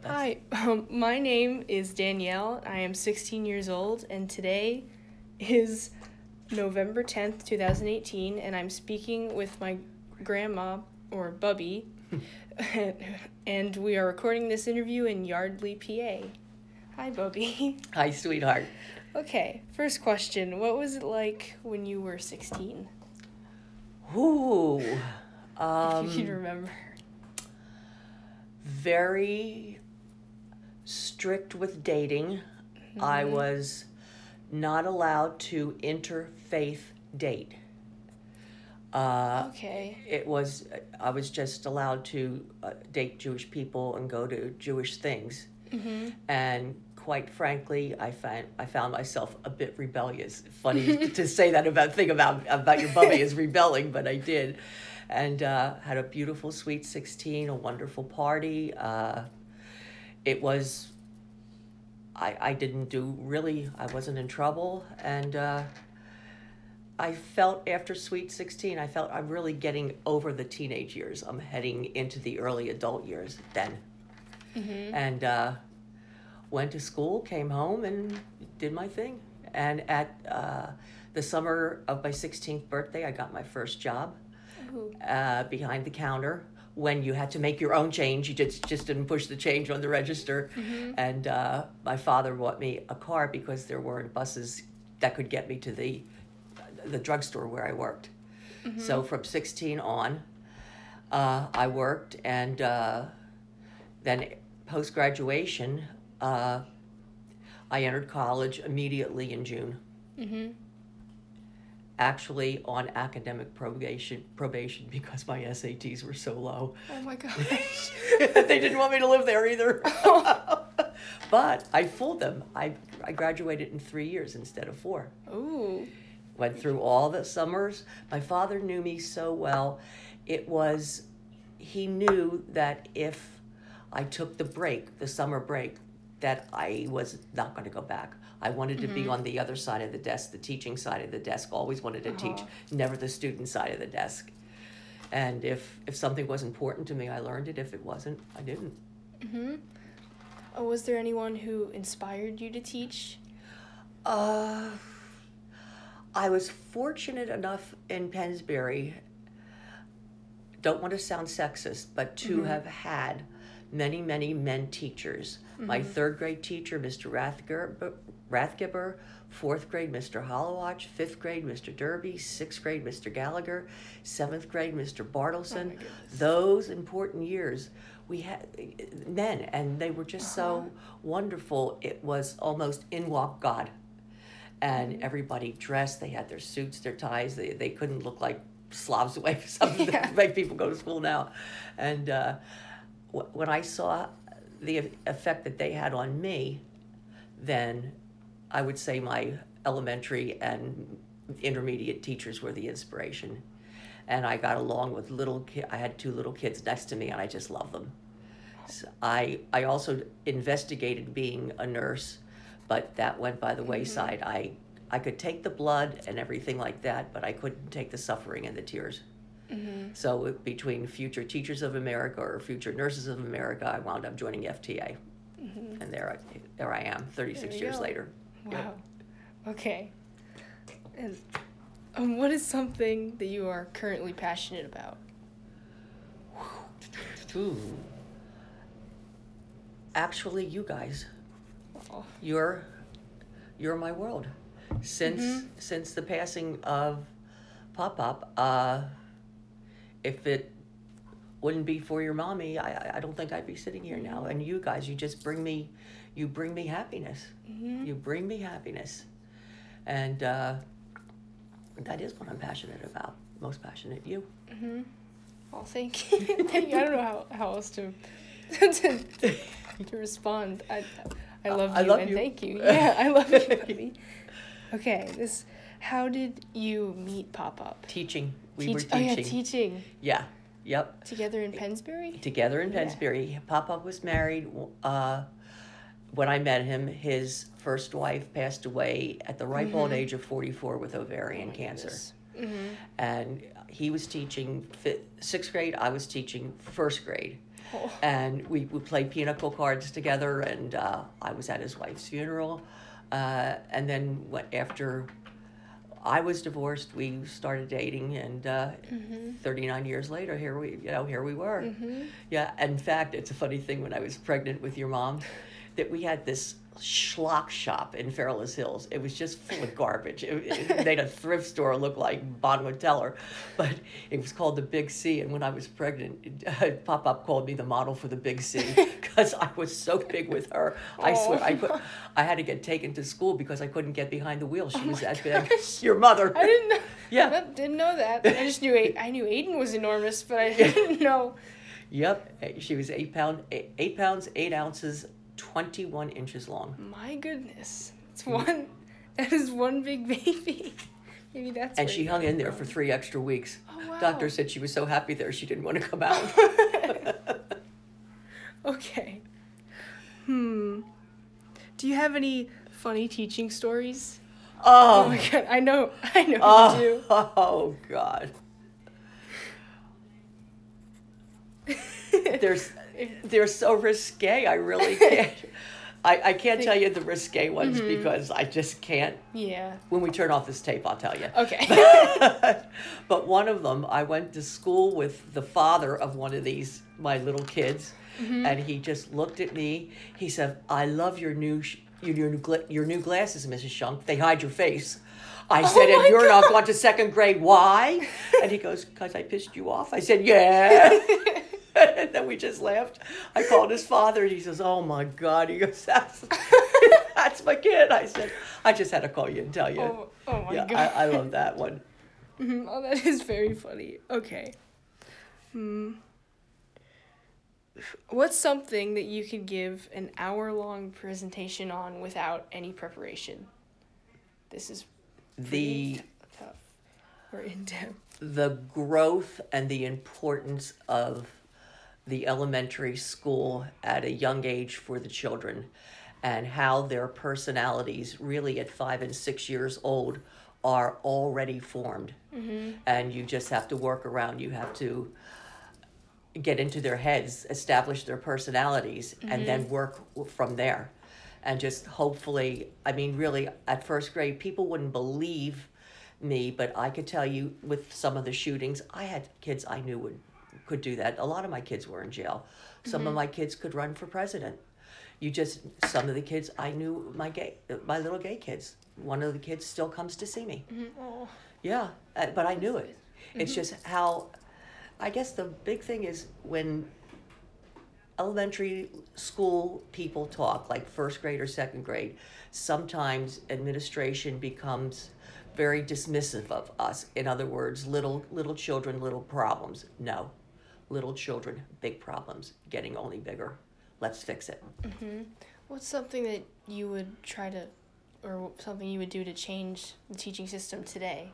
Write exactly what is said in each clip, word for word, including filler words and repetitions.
Hi, um, my name is Danielle. I am sixteen years old, and today is November tenth, twenty eighteen, and I'm speaking with my grandma, or Bubby, and we are recording this interview in Yardley, P A. Hi, Bubby. Hi, sweetheart. Okay, first question. What was it like when you were sixteen? Ooh. Um, if you can Um, remember. very strict with dating. Mm-hmm. I was not allowed to interfaith date. Uh, Okay. It was, I was just allowed to uh, date Jewish people and go to Jewish things. Mm-hmm. And quite frankly, I found I found myself a bit rebellious. Funny to say that about thing about about your bubby is rebelling, but I did, and uh, had a beautiful sweet sixteen, a wonderful party. Uh, it was. I I didn't do really. I wasn't in trouble, and uh, I felt after sweet sixteen, I felt I'm really getting over the teenage years. I'm heading into the early adult years then. Mm-hmm. And uh, went to school, came home, and did my thing. And at uh, the summer of my sixteenth birthday, I got my first job uh, behind the counter when you had to make your own change. You just, just didn't push the change on the register. Mm-hmm. And uh, my father bought me a car because there weren't buses that could get me to the, the drugstore where I worked. Mm-hmm. So from sixteen on, uh, I worked, and uh, then post-graduation, uh, I entered college immediately in June. Mm-hmm. Actually on academic probation probation because my S A Ts were so low. Oh my gosh. They didn't want me to live there either. But I fooled them. I, I graduated in three years instead of four. Ooh. Went through all the summers. My father knew me so well. It was, he knew that if I took the break, the summer break, that I was not going to go back. I wanted to Mm-hmm. be on the other side of the desk, the teaching side of the desk. Always wanted to Uh-huh. teach, never the student side of the desk. And if if something was important to me, I learned it. If it wasn't, I didn't. Mm-hmm. Oh, was there anyone who inspired you to teach? Uh, I was fortunate enough in Pennsbury, don't want to sound sexist, but to Mhm. have had many, many men teachers. My Mhm. third grade teacher, Mister Rathgeber, Rathgeber, fourth grade, Mister Hollowatch, fifth grade, Mister Derby, sixth grade, Mister Gallagher, seventh grade, Mister Oh Bartleson. my goodness. Those important years, we had men, and they were just Uh-huh. so wonderful. It was almost in walked God. And Mhm. everybody dressed, they had their suits, their ties, they, they couldn't look like slobs away, something Yeah. that make people go to school now. And uh, wh- when I saw the e- effect that they had on me, then I would say my elementary and intermediate teachers were the inspiration. And I got along with little kids. I had two little kids next to me, and I just love them. So I, I also investigated being a nurse, but that went by the wayside. Mm-hmm. I, I could take the blood and everything like that, but I couldn't take the suffering and the tears. Mm-hmm. So between Future Teachers of America or Future Nurses of America, I wound up joining F T A. Mm-hmm. And there I, there I am, thirty-six There you years go. later. Wow. Okay. And um, what is something that you are currently passionate about? Ooh. Actually, you guys, Oh. you're, you're my world. Since Mhm. since the passing of Pop Pop, uh, if it wouldn't be for your mommy, I I don't think I'd be sitting here now. And you guys, you just bring me, you bring me happiness. Mm-hmm. You bring me happiness, and uh, that is what I'm passionate about. Most passionate, you. Mm-hmm. Well, thank you. Thank you. I don't know how, how else to, to to respond. I I love you I love and you. thank you. Yeah, I love you, Bubby. Okay, this. How did you meet Pop Up? Teaching. We Teach- were Oh teaching. yeah, teaching Yeah. Yep. together in Pennsbury. Together in Yeah. Pennsbury. Papa was married. Uh, when I met him, his first wife passed away at the ripe old Mhm. age of forty-four with ovarian Oh my cancer. goodness. Mm-hmm. And he was teaching fifth, sixth grade. I was teaching first grade. Oh. And we would play pinochle cards together, and uh, I was at his wife's funeral. Uh, and then what, after I was divorced, we started dating, and uh, mm-hmm. thirty-nine years later, here we, you know, here we were. Mm-hmm. Yeah, in fact, it's a funny thing, when I was pregnant with your mom, that we had this schlock shop in Fairless Hills. It was just full of garbage. It, it made a thrift store look like Bonwit Teller, but it was called the Big C. And when I was pregnant, uh, Pop-Up called me the model for the Big C because I was so big with her. I oh. swear, I could, I had to get taken to school because I couldn't get behind the wheel. She oh was that gosh. big. Your mother. I didn't know. Yeah. I didn't know that. I just knew I knew Aiden was enormous, but I didn't know. Yep, she was eight pound, eight, eight pounds, eight ounces. twenty-one inches long. My goodness. It's one, that is one big baby. Maybe that's And she hung in there for three extra weeks. Oh, wow. Doctor said she was so happy there she didn't want to come out. Okay. Hmm. Do you have any funny teaching stories? Oh. Oh my God, I know, I know oh, you do. Oh, God. There's... They're so risque, I really can't. I, I can't tell you the risque ones mm-hmm. because I just can't. Yeah. When we turn off this tape, I'll tell you. Okay. But one of them, I went to school with the father of one of these, my little kids, mm-hmm. and he just looked at me. He said, I love your new sh- your, your, new gla- your new glasses, Missus Shunk. They hide your face. I said, oh and you're God. not going to second grade. Why? And he goes, because I pissed you off. I said, yeah. And then we just laughed. I called his father, and he says, oh, my God. He goes, that's, that's my kid. I said, I just had to call you and tell you. Oh, oh my yeah, God. I, I love that one. Mm-hmm. Oh, that is very funny. Okay. Hmm. What's something that you could give an hour-long presentation on without any preparation? This is the t- tough or in-depth. The growth and the importance of the elementary school at a young age for the children, and how their personalities really at five and six years old are already formed. Mm-hmm. And you just have to work around. You have to get into their heads, establish their personalities, mm-hmm. and then work from there. And just hopefully, I mean, really, at first grade, people wouldn't believe me, but I could tell you with some of the shootings, I had kids I knew would could do that. A lot of my kids were in jail. Some mm-hmm. of my kids could run for president. You just, some of the kids I knew, my gay, my little gay kids, one of the kids still comes to see me. Mm-hmm. Oh. Yeah, uh, but I knew it. Mm-hmm. It's just how, I guess the big thing is when elementary school people talk, like first grade or second grade, sometimes administration becomes very dismissive of us. In other words, little little children, little problems. No, little children, big problems, getting only bigger. Let's fix it. Mm-hmm. What's something that you would try to, or something you would do to change the teaching system today?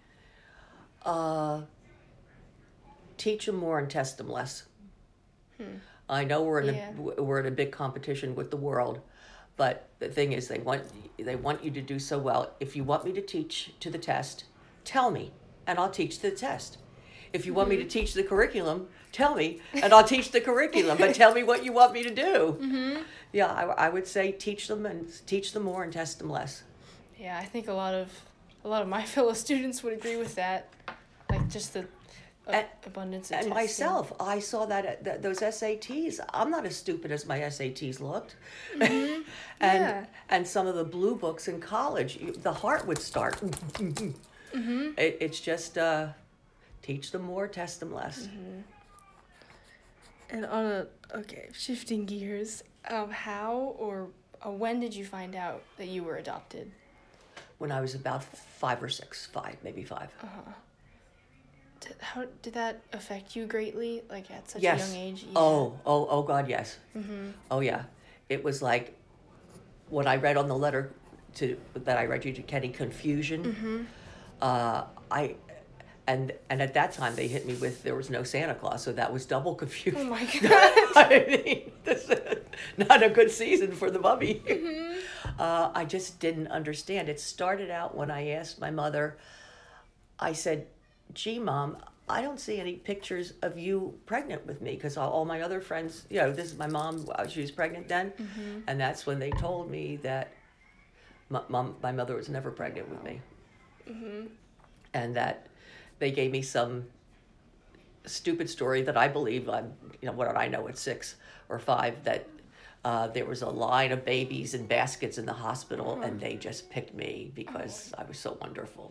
Uh, teach them more and test them less. Hmm. I know we're in yeah. a we're in a big competition with the world, but the thing is, they want they want you to do so well. If you want me to teach to the test, tell me, and I'll teach the test. If you mm-hmm. want me to teach the curriculum, tell me, and I'll teach the curriculum. But tell me what you want me to do. Mm-hmm. Yeah, I, I would say teach them and teach them more and test them less. Yeah, I think a lot of a lot of my fellow students would agree with that. Like just the uh, and, abundance of and testing. myself, I saw that at th- those S A Ts. I'm not as stupid as my S A Ts looked. Mm-hmm. and yeah. and some of the blue books in college, the heart would start. mm-hmm. it, it's just uh, teach them more, test them less. Mm-hmm. And on a okay, shifting gears, um, how or uh, when did you find out that you were adopted? When I was about five or six, five, maybe five. Uh-huh. Did, how did that affect you greatly, like at such yes. a young age? Yeah. Oh, oh, oh, God, yes. Mm-hmm. Oh, yeah. It was like what I read on the letter to that I read you to Kenny, confusion. Mm-hmm. Uh, I and and at that time they hit me with there was no Santa Claus, so that was double confusion. Oh my God! I mean, this is not a good season for the bubby. Mm-hmm. Uh, I just didn't understand. It started out when I asked my mother. I said, gee, Mom, I don't see any pictures of you pregnant with me, because all, all my other friends, you know, this is my mom, uh, she was pregnant then, Mm-hmm. and that's when they told me that my, mom, my mother was never pregnant with me. Mm-hmm. And that they gave me some stupid story that I believe, I'm, you know, what did I know at six or five, that uh, there was a line of babies in baskets in the hospital, Uh-huh. and they just picked me because I was so wonderful.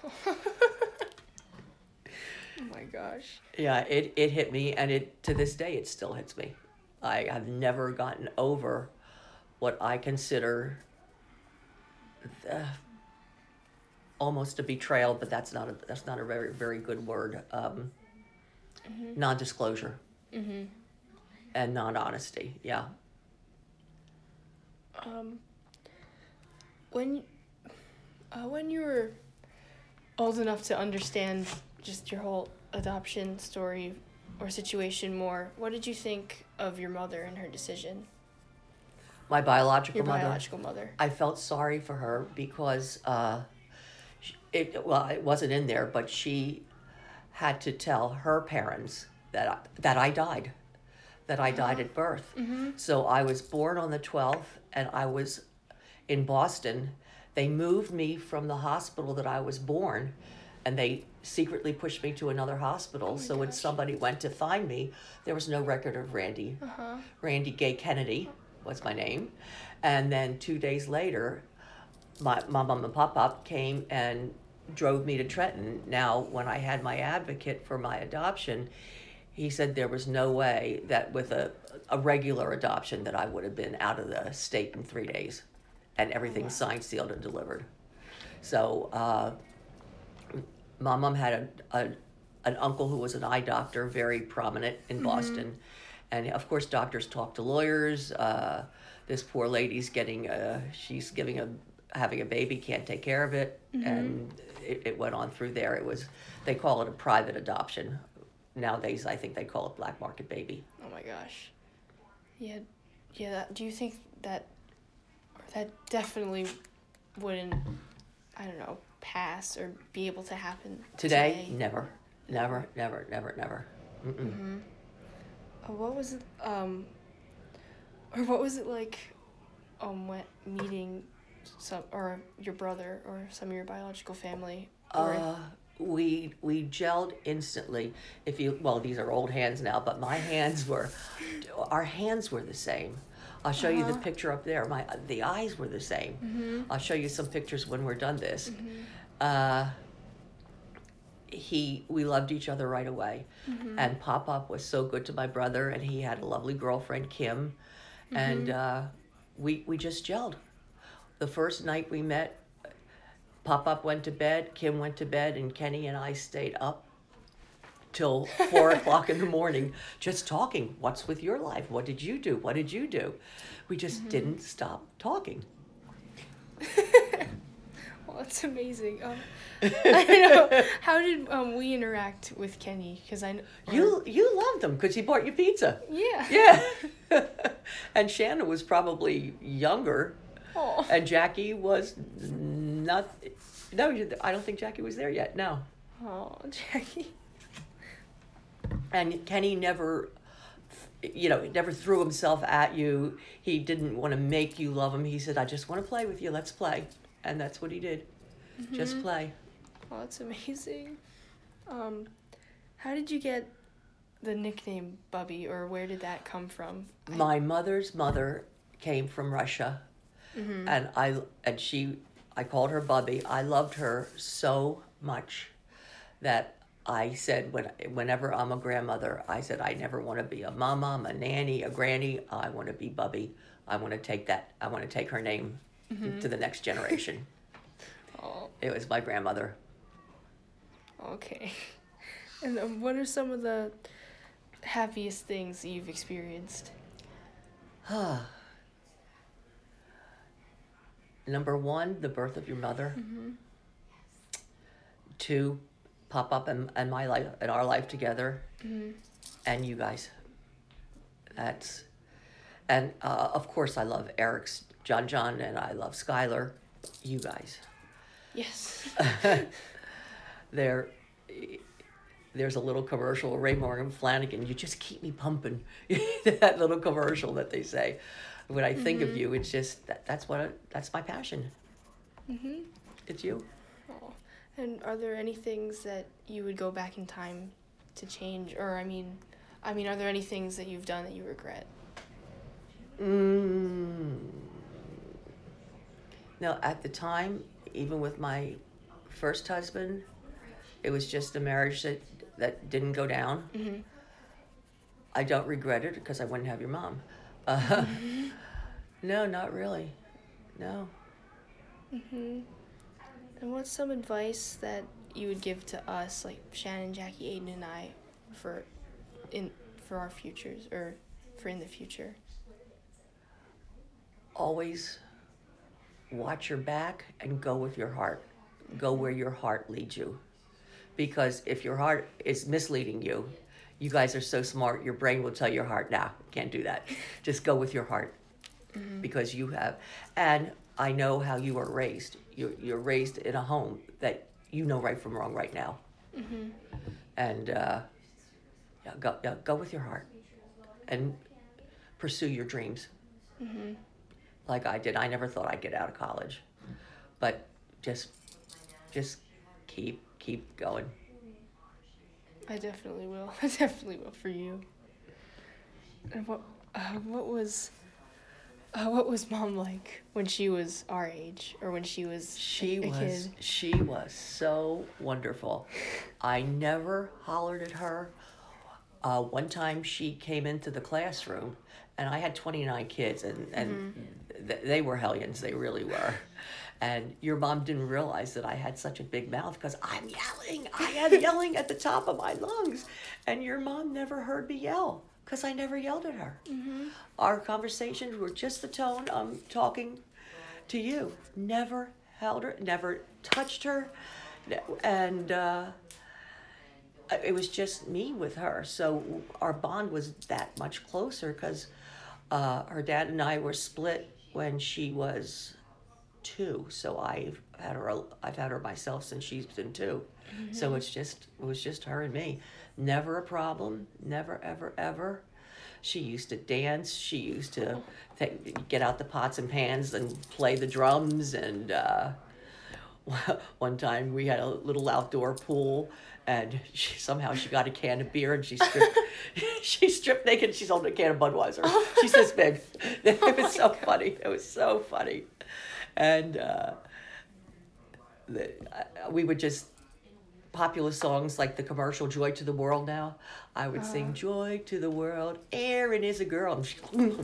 Oh my gosh. Yeah, it, it hit me, and it to this day it still hits me. I have never gotten over what I consider the, almost a betrayal, but that's not a that's not a very very good word. Um, Mm-hmm. Non-disclosure Mm-hmm. and non-honesty. Yeah. Um, when, uh, when you were old enough to understand just your whole adoption story or situation more, what did you think of your mother and her decision? My biological Your mother. biological mother. I felt sorry for her because uh, sh- it well it wasn't in there, but she had to tell her parents that I, that I died, that I died at birth. Mm-hmm. So I was born on the twelfth, and I was in Boston. They moved me from the hospital that I was born, and they secretly pushed me to another hospital. Oh my so when gosh. somebody went to find me, there was no record of Randy. Uh-huh. Randy Gay Kennedy was my name. And then two days later, my, my mom and pop-up came and drove me to Trenton. Now, when I had my advocate for my adoption, he said there was no way that with a, a regular adoption that I would have been out of the state in three days and everything Wow. signed, sealed, and delivered. So uh, my mom had a, a, an uncle who was an eye doctor, very prominent in Mm-hmm. Boston. And of course, doctors talk to lawyers. Uh, this poor lady's getting, a, she's giving a, having a baby, can't take care of it. Mm-hmm. And it, it went on through there. It was, they call it a private adoption. Nowadays, I think they call it black market baby. Oh my gosh. Yeah, yeah. That, do you think that, or that definitely wouldn't, I don't know, pass or be able to happen Today, today? never, never, never, never, never. Mm-mm. Mm-hmm. Uh, what was it? Um, or what was it like? Um, when meeting some or your brother or some of your biological family? Or Uh, we we gelled instantly. If you well, these are old hands now, but my hands were, our hands were the same. I'll show you the Uh-huh. picture up there. My the eyes were the same. Mhm. I'll show you some pictures when we're done this. Mhm. Uh, he we loved each other right away, Mhm. and Pop Up was so good to my brother, and he had a lovely girlfriend, Kim, and Mhm. uh, we we just gelled. The first night we met, Pop Up went to bed, Kim went to bed, and Kenny and I stayed up till four o'clock in the morning, just talking. What's with your life? What did you do? What did you do? We just didn't stop talking. Well, that's amazing. Um, I don't know. How did um, we interact with Kenny? Because I kn- or- You you loved him because he bought you pizza. Yeah. Yeah. And Shannon was probably younger, Oh. and Jackie was not. No, I don't think Jackie was there yet. No. Oh, Jackie. And Kenny never, you know, never threw himself at you. He didn't want to make you love him. He said, "I just want to play with you. Let's play," and that's what he did. Just Mhm. play. Oh, that's amazing. Um, how did you get the nickname Bubby, or where did that come from? My mother's mother came from Russia, Mm-hmm. and I and she I called her Bubby. I loved her so much that I said when whenever I'm a grandmother, I said I never want to be a mama, a nanny, a granny. I want to be Bubby. I want to take that. I want to take her name Mm-hmm. to the next generation. Oh, It was my grandmother. okay. And um, what are some of the happiest things you've experienced? Number one, the birth of your mother. Mm-hmm. Two, Pop Up and, and my life and our life together, Mm-hmm. and you guys. That's, and uh, of course I love Eric's John John, and I love Skylar. You guys, Yes. they're there's a little commercial, Ray Morgan Flanagan, you just keep me pumping. That little commercial that they say. When I think Mm-hmm. of you, it's just, that, that's what, I, that's my passion. Mm-hmm. It's you. Oh. And are there any things that you would go back in time to change? Or, I mean, I mean, are there any things that you've done that you regret? Mm. No, at the time, even with my first husband, it was just a marriage that, that didn't go down. Mm-hmm. I don't regret it because I wouldn't have your mom. Uh, Mm-hmm. no, not really. No. Mm-hmm. And what's some advice that you would give to us, like Shannon, Jackie, Aiden, and I, for in for our futures, or for in the future? Always watch your back and go with your heart. Go where your heart leads you. Because if your heart is misleading you, you guys are so smart, your brain will tell your heart, nah, can't do that. Just go with your heart. Mm-hmm. Because you have, and I know how you were raised. You're, you're raised in a home that you know right from wrong right now. Mm-hmm. And uh, yeah, go, yeah, go with your heart and pursue your dreams. Mm-hmm. Like I did. I never thought I'd get out of college, but just, just keep, keep going. I definitely will. I definitely will for you. And what, uh, what was, uh, what was Mom like when she was our age, or when she was She a was, kid? she was so wonderful. I never hollered at her. Uh, one time she came into the classroom, and I had twenty-nine kids, and, and mm-hmm. th- they were hellions, they really were. And your mom didn't realize that I had such a big mouth because I'm yelling. I am yelling at the top of my lungs. And your mom never heard me yell because I never yelled at her. Mm-hmm. Our conversations were just the tone I'm talking to you. Never held her, never touched her. And uh, it was just me with her. So our bond was that much closer because uh, her dad and I were split when she was two, so I've had her. I've had her myself since she's been two. Mm-hmm. So it's just it was just her and me. Never a problem. Never ever ever. She used to dance. She used to take, get out the pots and pans and play the drums. And uh, one time we had a little outdoor pool, and she, somehow she got a can of beer and she stripped. she stripped naked. And she's holding a can of Budweiser. She's this big. It was oh so God. funny. It was so funny. And uh, the, uh, we would just, popular songs like the commercial Joy to the World now, I would uh. sing Joy to the World, Erin is a girl. And she,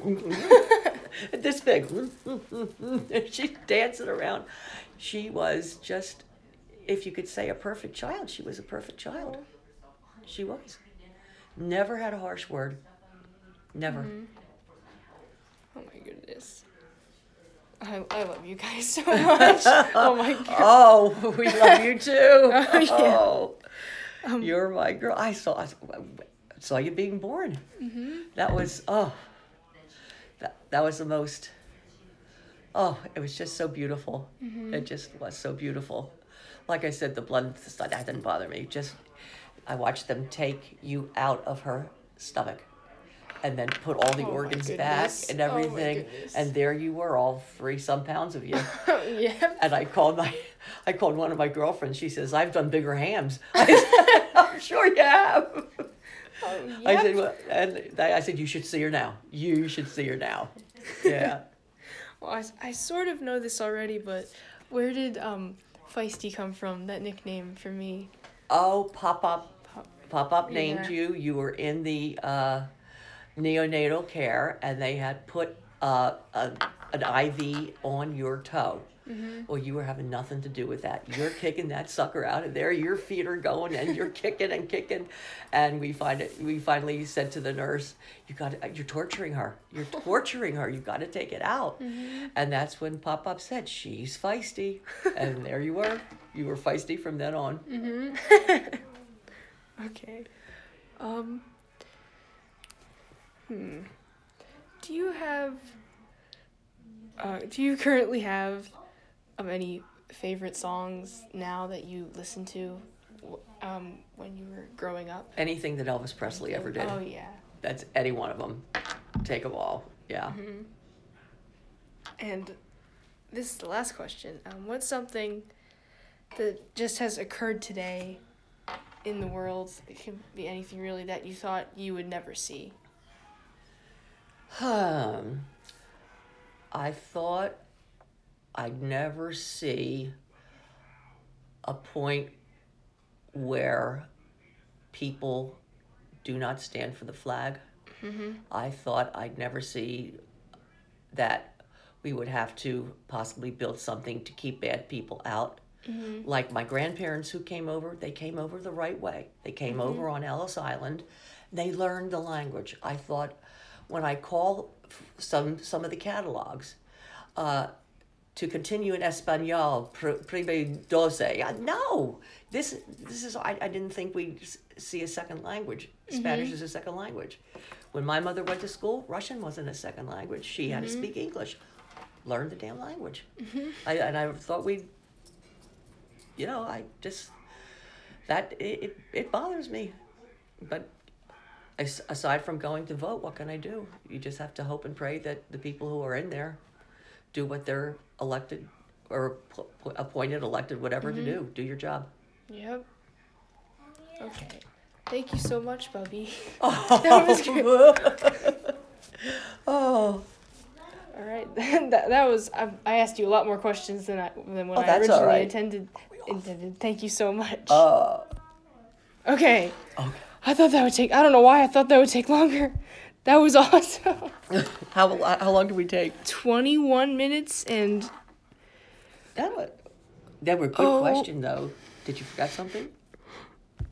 this big. She's dancing around. She was just, if you could say a perfect child, she was a perfect child. She was. Never had a harsh word. Never. Mm-hmm. Oh my goodness. I, I love you guys so much. Oh my God. Oh, we love you too. Oh, yeah. Oh, um, you're my girl. I saw, I saw you being born. Mm-hmm. That was, oh, that, that was the most, oh, it was just so beautiful. Mm-hmm. It just was so beautiful. Like I said, the blood, that didn't bother me. Just, I watched them take you out of her stomach. And then put all the oh organs back and everything, oh and there you were, all three some pounds of you. Yeah. And I called my, I called one of my girlfriends. She says, "I've done bigger hams." I said, "I'm sure you have." Oh, yep. I said, well, and I said, "You should see her now. You should see her now." Yeah. Well, I, I sort of know this already, but where did um Feisty come from? That nickname for me. Oh, Pop Up, Pop, Pop Up named yeah. you. You were in the. Uh, neonatal care, and they had put uh, a, an I V on your toe. Mm-hmm. Well, you were having nothing to do with that. You're kicking that sucker out of there. Your feet are going, and you're kicking and kicking. And we find it. We finally said to the nurse, "You got. You're torturing her. You're torturing her. You got to take it out." Mm-hmm. And that's when Pop Up said, "She's feisty," and there you were. You were feisty from then on. Mm-hmm. Okay. Um. Hmm. Do you have, uh, do you currently have um, any favorite songs now that you listen to? um, when you were growing up? Anything that Elvis Presley ever did. Oh, yeah. That's any one of them. Take them all. Yeah. Mm-hmm. And this is the last question. Um, what's something that just has occurred today in the world? It can be anything really that you thought you would never see. Um, I thought I'd never see a point where people do not stand for the flag. Mm-hmm. I thought I'd never see that we would have to possibly build something to keep bad people out. Mm-hmm. Like my grandparents who came over, they came over the right way. They came Mm-hmm. over on Ellis Island. They learned the language. I thought when I call some some of the catalogs, uh, to continue in Espanol, prive doce. No, this this is I, I didn't think we'd see a second language. Spanish Mm-hmm. is a second language. When my mother went to school, Russian wasn't a second language. She mm-hmm. had to speak English. Learn the damn language. Mm-hmm. I, and I thought we'd, you know, I just, that, it, it, it bothers me. But as, aside from going to vote, what can I do? You just have to hope and pray that the people who are in there do what they're elected or p- appointed, elected, whatever Mm-hmm. to do. Do your job. Yep. Okay. Thank you so much, Bubby. Oh. That was great. Oh. All right. that, that was, I, I asked you a lot more questions than I than when Oh, I that's all originally right. intended. intended. Thank you so much. Uh, okay. okay. I thought that would take, I don't know why I thought that would take longer. That was awesome. how how long did we take? twenty-one minutes and... That was, that were good Oh. question though. Did you forget something?